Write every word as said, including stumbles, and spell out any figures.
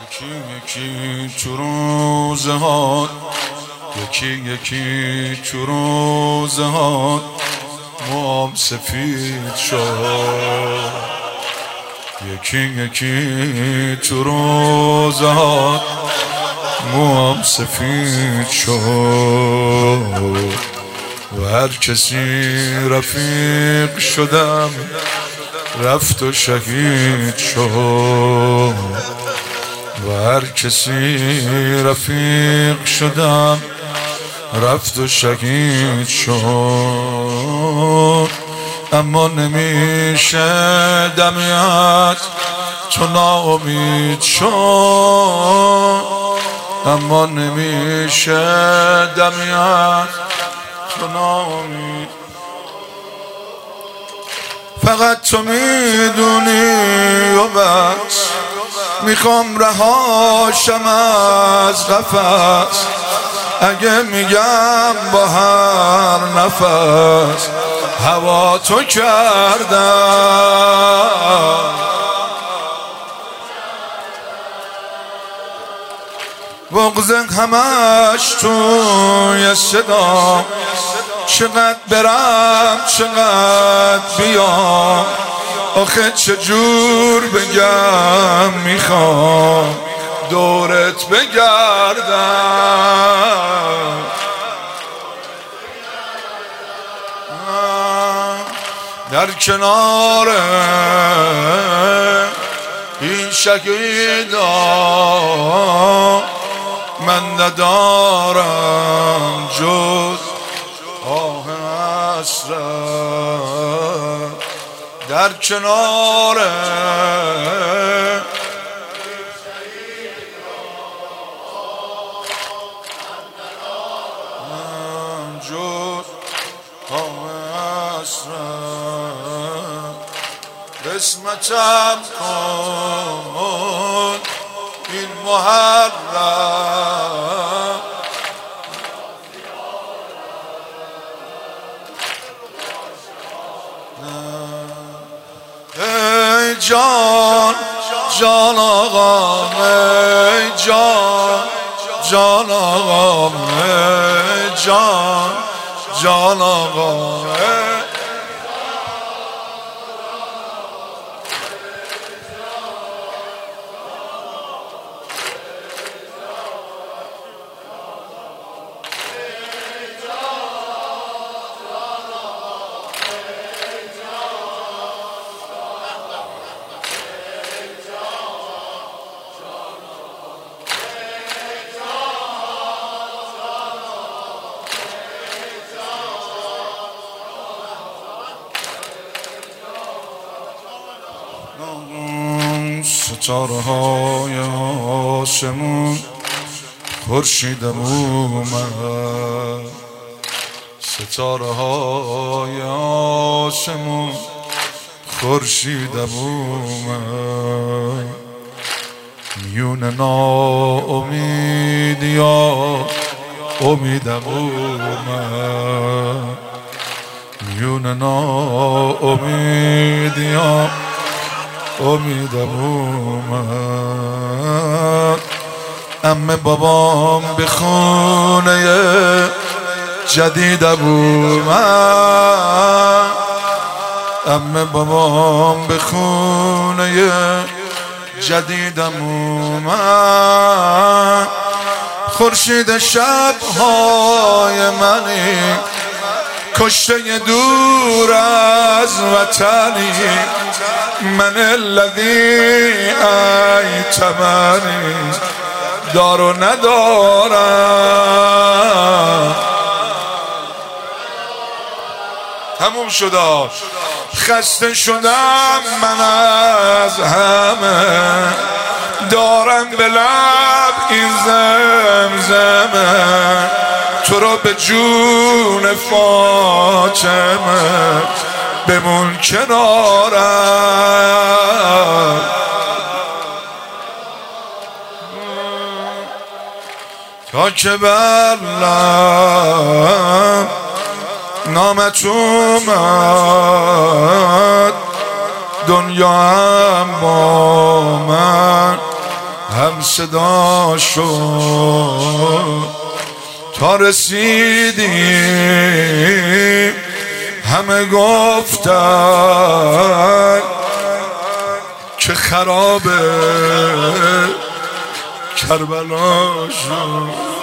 یکی یکی تو روزه ها، یکی یکی تو روزه ها موام سفید شد. یکی یکی تو روزه ها موام سفید شد. و هر کسی رفیق شدم رفت و شهید شد. و هر کسی رفیق شدم رفت و شهید شد. اما نمیشه دمیت تو ناامید شد. اما نمیشه دمیت تو ناامید. فقط تو میدونی و بس، میخوام رهاشم از قفس. اگه میگم با هر نفس هوا تو کردم، بغض همش توی صدا. چقدر برم چقدر بیام، آخه چجور بگم میخوام دورت بگردم. در کنار این شهیدا من ندارم جز آه حسرت. در کنار جز آه حسرت. قسمتم کن این محرم. ای جان جان آقام، ای جان جان آقام، ای جان جان آقام. ستاره های آسمون خورشیدم اومد. ستاره های آسمون خورشیدم اومد. میون ناامیدی ها امیدم اومد. میون ناامیدی ها امیدم اومد. عمه بابام به خونه جدیدم اومد. عمه بابام به خونه جدیدم اومد. خورشید شب‌های منی، کشته دور از وطنی. من الذی ایتمنی دار و ندارم. تموم شد. خسته شدم من از همه، دارم به لب این زمزمه. تو رو به جون فاطمه بمون کنارم. تا که برلم نامت اومد، دنیا هم با من هم صدا شد تا رسیدیم همه گفتن که خرابه کربلا شد.